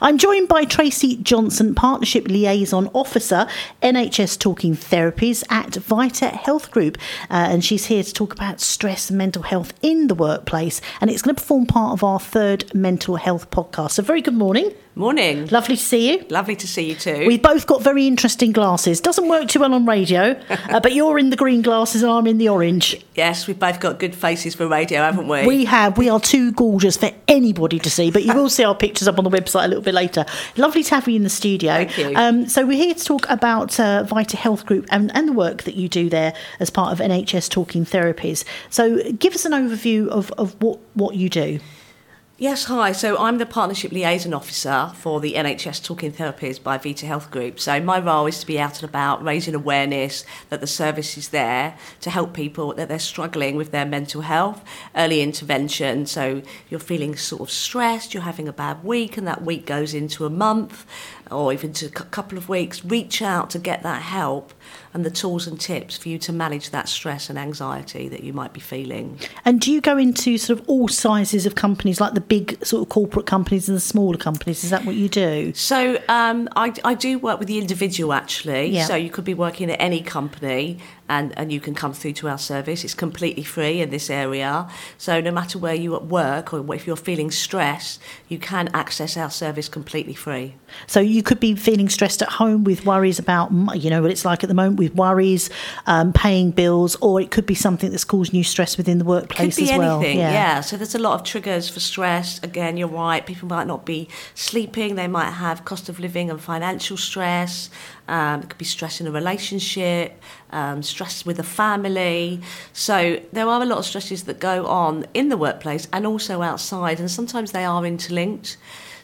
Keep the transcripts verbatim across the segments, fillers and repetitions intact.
I'm joined by Tracy Johnson, Partnership Liaison Officer, N H S Talking Therapies at Vita Health Group. Uh, and she's here to talk about stress and mental health in the workplace. And it's going to form part of our third mental health podcast. So very good morning. Morning. Lovely to see you. Lovely to see you too. We've both got very interesting glasses. Doesn't work too well on radio, uh, but you're in the green glasses and I'm in the orange. Yes, we've both got good faces for radio, haven't we? We have. We are too gorgeous for anybody to see, but you will see our pictures up on the website a little bit later. Lovely to have you in the studio. Thank you. Um, so we're here to talk about uh, Vita Health Group and, and the work that you do there as part of N H S Talking Therapies. So give us an overview of, of what, what you do. Yes, hi. So I'm the Partnership Liaison Officer for the N H S Talking Therapies by Vita Health Group. So my role is to be out and about, raising awareness that the service is there to help people that they're struggling with their mental health, early intervention. So you're feeling sort of stressed, you're having a bad week, and that week goes into a month or even to a couple of weeks. Reach out to get that help and the tools and tips for you to manage that stress and anxiety that you might be feeling. And do you go into sort of all sizes of companies, like the big sort of corporate companies and the smaller companies? Is that what you do? So um, I, I do work with the individual, actually. Yeah. So you could be working at any company and, and you can come through to our service. It's completely free in this area. So no matter where you're at work or if you're feeling stressed, you can access our service completely free. So you could be feeling stressed at home with worries about, you know, what it's like at the moment with worries, um, paying bills, or it could be something that's causing you stress within the workplace Could be as well. anything, yeah. yeah. So there's a lot of triggers for stress. Again, you're right. People might not be sleeping. They might have cost of living and financial stress. Um, it could be stress in a relationship, um, stress with a family. So there are a lot of stresses that go on in the workplace and also outside, and sometimes they are interlinked.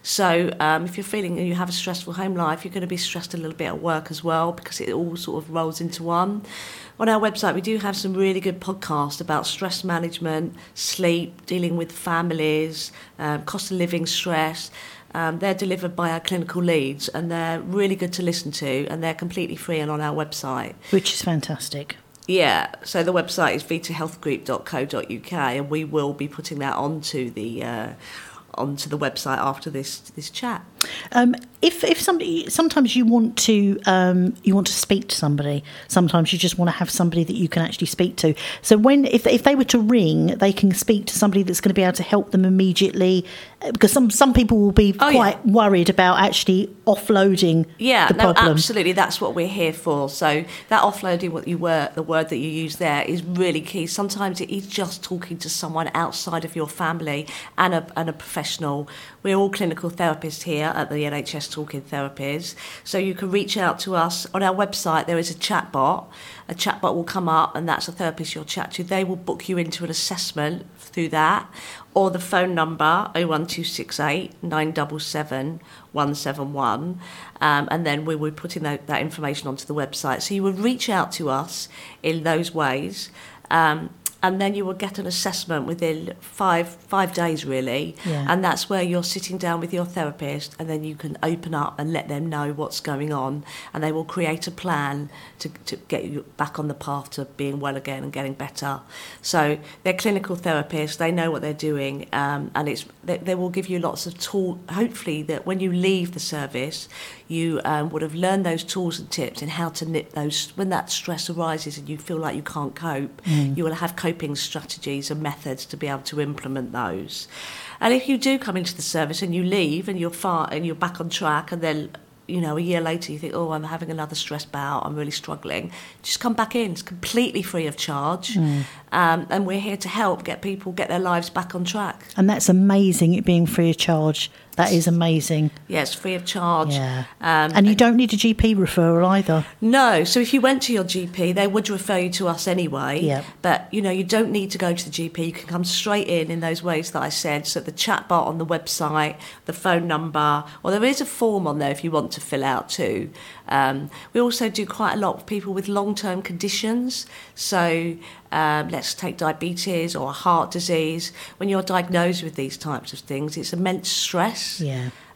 So um, if you're feeling you have a stressful home life, you're going to be stressed a little bit at work as well, because it all sort of rolls into one. On our website, we do have some really good podcasts about stress management, sleep, dealing with families, um, cost of living stress. Um, they're delivered by our clinical leads, and they're really good to listen to, and they're completely free and on our website. Which is fantastic. Yeah, so the website is vita health group dot co dot uk, and we will be putting that onto the uh, onto the website after this this chat. Um, if if somebody sometimes you want to um, you want to speak to somebody, sometimes you just want to have somebody that you can actually speak to. So when if if they were to ring, they can speak to somebody that's going to be able to help them immediately, because some some people will be oh, quite yeah. worried about actually offloading yeah, the no, problem. Absolutely, that's what we're here for. So that offloading, what you were the word that you use there, is really key. Sometimes it is just talking to someone outside of your family and a and a professional. We're all clinical therapists here at the N H S Talking Therapies, so you can reach out to us on our website. There is a chat bot. A chat bot will come up, and that's a therapist you'll chat to. They will book you into an assessment through that, or the phone number oh one two six eight nine seven seven one seven one, um, and then we will be putting that, that information onto the website. So you would reach out to us in those ways. Um, And then you will get an assessment within five five days, really. Yeah. And that's where you're sitting down with your therapist, and then you can open up and let them know what's going on. And they will create a plan to, to get you back on the path to being well again and getting better. So they're clinical therapists. They know what they're doing. Um, and it's they, they will give you lots of tools. Hopefully that when you leave the service, you um, would have learned those tools and tips in how to nip those, when that stress arises and you feel like you can't cope, mm. you will have coping strategies and methods to be able to implement those. And if you do come into the service and you leave and you're far and you're back on track, and then, you know, a year later you think, oh, I'm having another stress bout, I'm really struggling, just come back in. It's completely free of charge. Mm. Um, and we're here to help get people get their lives back on track. And that's amazing, it being free of charge. That is amazing. Yes, free of charge. Yeah. Um, and you don't need a G P referral either. No. So if you went to your G P, they would refer you to us anyway. Yeah. But, you know, you don't need to go to the G P. You can come straight in in those ways that I said. So the chatbot on the website, the phone number, or there is a form on there if you want to fill out too. Um, we also do quite a lot of people with long-term conditions. So um, let's take diabetes or heart disease. When you're diagnosed with these types of things, it's immense stress. Yeah.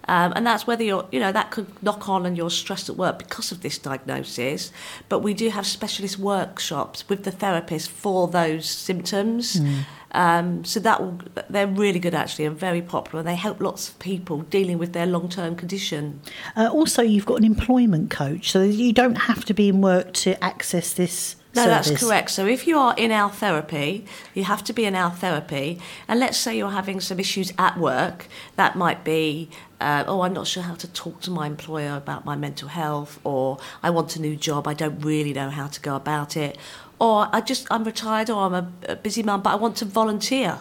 Um, and that's whether you're, you know, that could knock on and you're stressed at work because of this diagnosis. But we do have specialist workshops with the therapist for those symptoms. Mm. Um, so that will, they're really good actually and very popular. And they help lots of people dealing with their long-term condition. Uh, also, you've got an employment coach, so you don't have to be in work to access this. No, service. That's correct. So if you are in our therapy, you have to be in our therapy. And let's say you're having some issues at work. That might be, uh, oh, I'm not sure how to talk to my employer about my mental health, or I want a new job, I don't really know how to go about it, or I just, I'm retired, or I'm a, a busy mum, but I want to volunteer.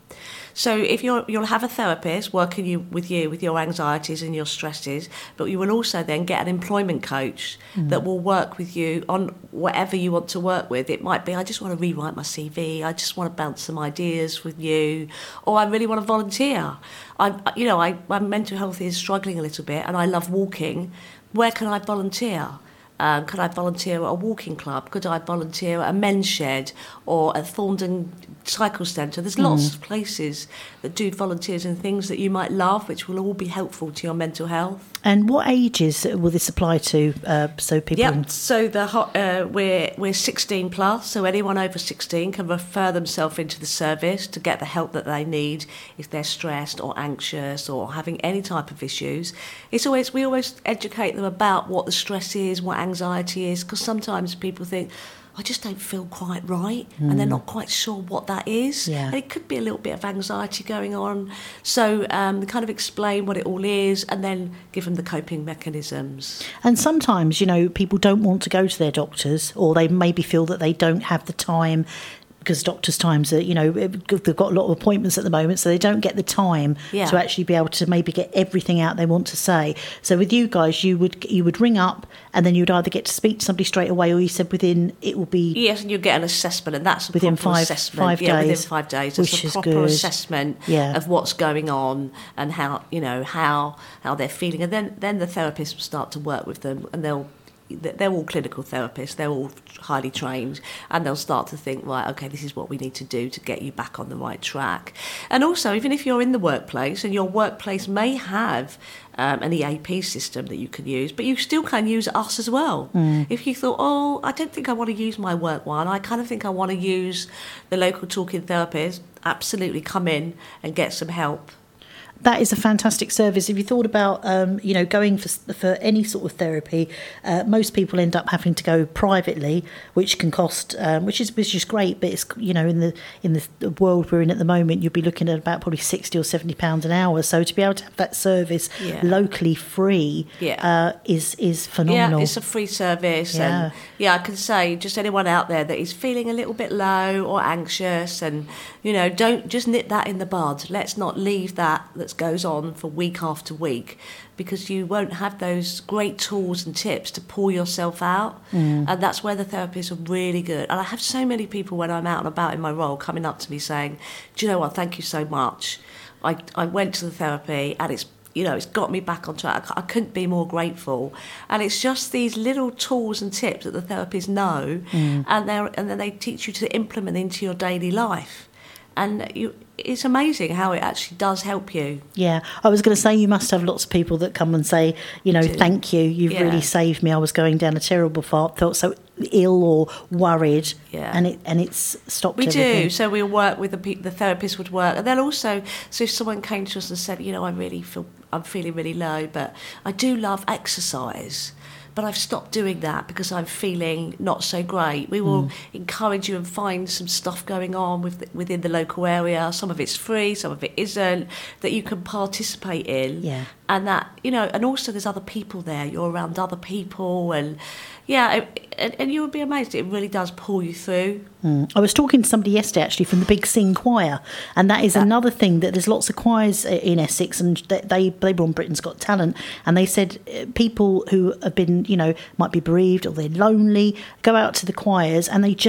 So if you're, you'll have a therapist working you, with you with your anxieties and your stresses, but you will also then get an employment coach mm. that will work with you on whatever you want to work with. It might be, I just want to rewrite my C V, I just want to bounce some ideas with you, or I really want to volunteer. I, you know, I, my mental health is struggling a little bit and I love walking. Where can I volunteer? Um, could I volunteer at a walking club? Could I volunteer at a men's shed or at Thorndon Cycle Centre? There's lots mm. of places that do volunteers and things that you might love, which will all be helpful to your mental health. And what ages will this apply to? Uh, so people. Yep. So the uh, we're we're sixteen plus. So anyone over sixteen can refer themselves into the service to get the help that they need if they're stressed or anxious or having any type of issues. It's always we always educate them about what the stress is, what anxiety is, because sometimes people think, I just don't feel quite right, mm. and they're not quite sure what that is. Yeah. And it could be a little bit of anxiety going on. So um, we kind of explain what it all is and then give them the coping mechanisms. And sometimes, you know, people don't want to go to their doctors, or they maybe feel that they don't have the time, because doctors' times are, you know, they've got a lot of appointments at the moment, so they don't get the time yeah. to actually be able to maybe get everything out they want to say. So with you guys, you would you would ring up and then you'd either get to speak to somebody straight away, or you said within, it will be... Yes, and you get an assessment, and that's a within proper five, assessment. five yeah, days. within five days. Which it's a is proper good. assessment yeah. of what's going on and how, you know, how how they're feeling. And then, then the therapist will start to work with them, and they'll they're all clinical therapists, they're all highly trained, and they'll start to think, right, okay, this is what we need to do to get you back on the right track. And also, even if you're in the workplace, and your workplace may have um, an E A P system that you can use, but you still can use us as well. Mm. If you thought, oh, I don't think I want to use my work one, I kind of think I want to use the local talking therapist, absolutely come in and get some help. That is a fantastic service. If you thought about, um, you know, going for for any sort of therapy, uh, most people end up having to go privately, which can cost, um, which is which is great. But it's, you know, in the in the world we're in at the moment, you'll be looking at about probably sixty or seventy pounds an hour. So to be able to have that service yeah. locally free, yeah. uh, is is phenomenal. Yeah, it's a free service, yeah. and yeah, I can say just anyone out there that is feeling a little bit low or anxious, and you know, don't just nip that in the bud. Let's not leave that that goes on for week after week, because you won't have those great tools and tips to pull yourself out. Mm. And that's where the therapists are really good. And I have so many people when I'm out and about in my role coming up to me saying, do you know what, thank you so much. I, I went to the therapy and it's, you know, it's got me back on track. I couldn't be more grateful. And it's just these little tools and tips that the therapists know, mm. and they and then they teach you to implement into your daily life. And you, it's amazing how it actually does help you. Yeah, I was going to say you must have lots of people that come and say, you know, thank you, you've yeah. really saved me. I was going down a terrible path, felt so ill or worried, yeah. and it and it's stopped. We everything. do. So we'll work with the the therapist would work, and then also, so if someone came to us and said, you know, I really feel I'm feeling really low, but I do love exercise, but I've stopped doing that because I'm feeling not so great. We will mm. encourage you and find some stuff going on with the, within the local area. Some of it's free, some of it isn't, that you can participate in. Yeah. And that, you know, and also there's other people there. You're around other people, and yeah, it, and, and you would be amazed. It really does pull you through. Mm. I was talking to somebody yesterday actually from the Big Sing Choir, and that is that, another thing that there's lots of choirs in Essex, and they they were on Britain's Got Talent, and they said people who have been, you know, might be bereaved or they're lonely, go out to the choirs and they just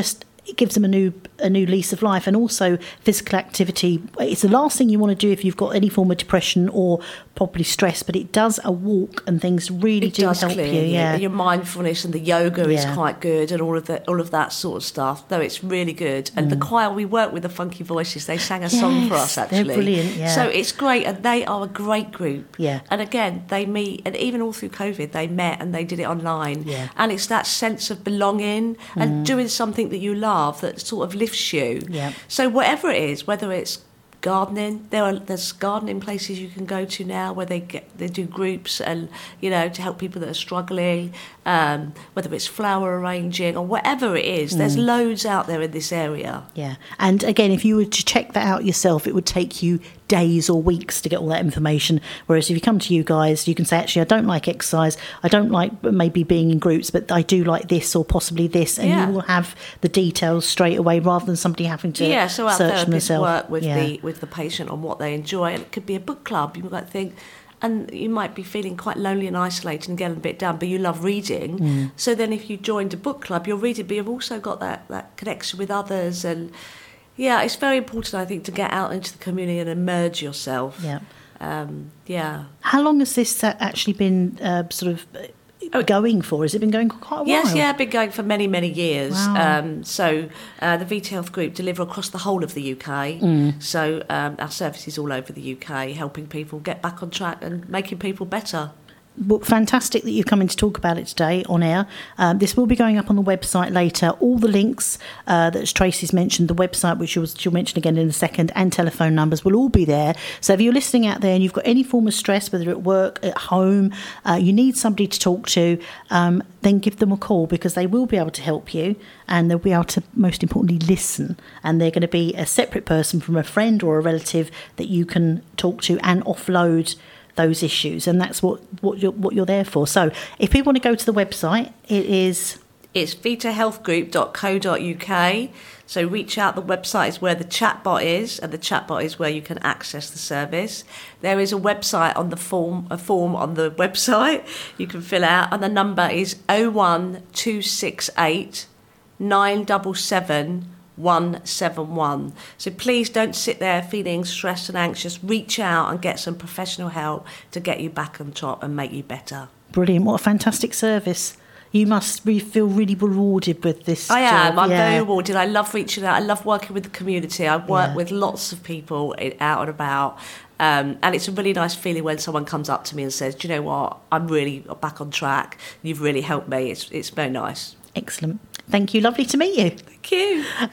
it gives them a new a new lease of life. And also physical activity, it's the last thing you want to do if you've got any form of depression or probably stress, but it does a walk and things really it do does help clear you. Yeah, your mindfulness and the yoga Yeah. is quite good, and all of that, all of that sort of stuff. No, it's really good. And the choir, we work with the Funky Voices. They sang a song for us Yes, they're actually. brilliant, yeah. So it's great, and they are a great group. Yeah. And again, they meet, and even all through COVID, they met and they did it online. Yeah. And it's that sense of belonging and doing something that you love that sort of lifts you. Yeah. So whatever it is, whether it's gardening, there are there's gardening places you can go to now where they get they do groups, and you know, to help people that are struggling, um, whether it's flower arranging or whatever it is. There's loads out there in this area. Yeah. And again, if you were to check that out yourself, it would take you days or weeks to get all that information. Whereas if you come to you guys, you can say, actually, I don't like exercise. I don't like maybe being in groups, but I do like this or possibly this. And Yeah. you will have the details straight away rather than somebody having to Yeah, so our search therapists themselves. work with Yeah. the with the patient on what they enjoy, and it could be a book club. You might think, and you might be feeling quite lonely and isolated and getting a bit down, but you love reading. Mm. So then, if you joined a book club, you're reading, but you've also got that that connection with others, and yeah, it's very important, I think, to get out into the community and immerse yourself. Yeah. Um, yeah. How long has this uh, actually been uh, sort of uh, going for? Has it been going for quite a while? Yes, yeah, I've been going for many, many years. Wow. Um, so uh, the Vita Health Group deliver across the whole of the U K. Mm. So um, our services all over the U K, helping people get back on track and making people better. Well, fantastic that you've come in to talk about it today on air. Um, this will be going up on the website later. All the links uh, that Tracy's mentioned, the website, which she'll, she'll mention again in a second, and telephone numbers will all be there. So if you're listening out there and you've got any form of stress, whether at work, at home, uh, you need somebody to talk to, um, then give them a call, because they will be able to help you, and they'll be able to, most importantly, listen. And they're going to be a separate person from a friend or a relative that you can talk to and offload those issues, and that's what what you're what you're there for. So if people want to go to the website, it is It's vita health group dot co dot U K. So reach out. The website is where the chatbot is, and the chatbot is where you can access the service. There is a website on the form, a form on the website you can fill out, and the number is oh one two six eight nine seven seven one seven one. So please don't sit there feeling stressed and anxious. Reach out and get some professional help to get you back on top and make you better. brilliant. What a fantastic service. You must re- feel really rewarded with this I job. am. I'm yeah. very rewarded. I love reaching out. I love working with the community. I work Yeah. with lots of people i- out and about. Um, and it's a really nice feeling when someone comes up to me and says, do you know what? I'm really back on track. You've really helped me. It's, it's very nice. Excellent. Thank you. Lovely to meet you. Thank you.